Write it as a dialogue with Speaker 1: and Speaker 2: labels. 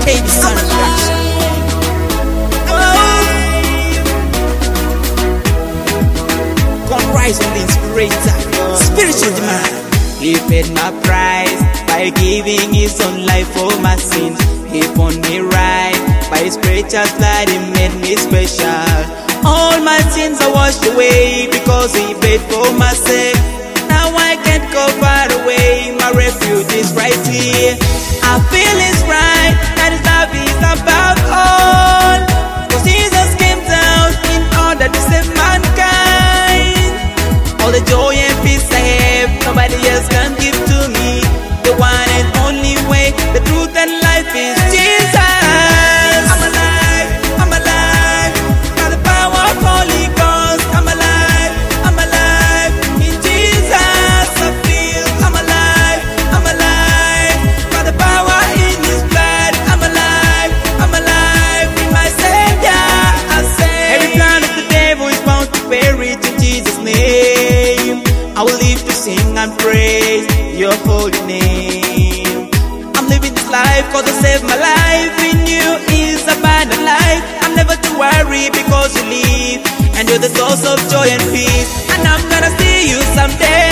Speaker 1: KB Son Production. Gone rise on the inspirator, spiritual demand. He paid my price by giving his own life for my sins. He won me right by his precious blood, he made me special. All my sins are washed away because he paid for my sake. Now I can't go far away, my refuge is right here. I feel it's right that his love is above all, 'cause Jesus came down in order to save mankind. All the joy and peace I have, nobody else can give to me. The one and only way, the truth and life is Jesus. I'm alive, I'm alive, by the power of Holy Ghost. I'm alive, I'm alive, in Jesus I feel. I'm alive, I'm alive, by the power in His blood. I'm alive in my Savior I say. Every plan of the devil is bound to perish in Jesus' name. I will live to sing and praise Your holy name. I'm living this life 'cause you saved my life. In You is abundant life. I'm never to worry because You live, and You're the source of joy and peace. And I'm gonna see You someday.